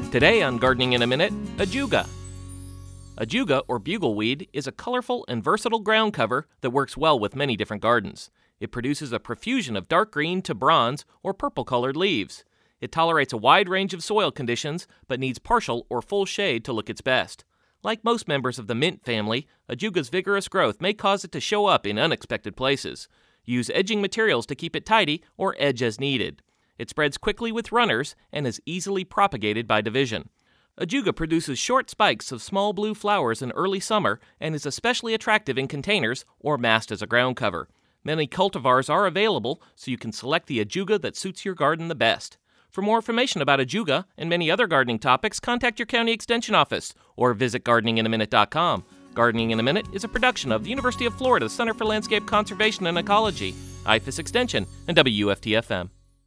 Today on Gardening in a Minute, ajuga. Ajuga, or bugleweed, is a colorful and versatile ground cover that works well with many different gardens. It produces a profusion of dark green to bronze or purple-colored leaves. It tolerates a wide range of soil conditions, but needs partial or full shade to look its best. Like most members of the mint family, ajuga's vigorous growth may cause it to show up in unexpected places. Use edging materials to keep it tidy or edge as needed. It spreads quickly with runners and is easily propagated by division. Ajuga produces short spikes of small blue flowers in early summer and is especially attractive in containers or massed as a ground cover. Many cultivars are available, so you can select the ajuga that suits your garden the best. For more information about ajuga and many other gardening topics, contact your county extension office or visit gardeninginaminute.com. Gardening in a Minute is a production of the University of Florida Center for Landscape Conservation and Ecology, IFAS Extension, and WFT-FM.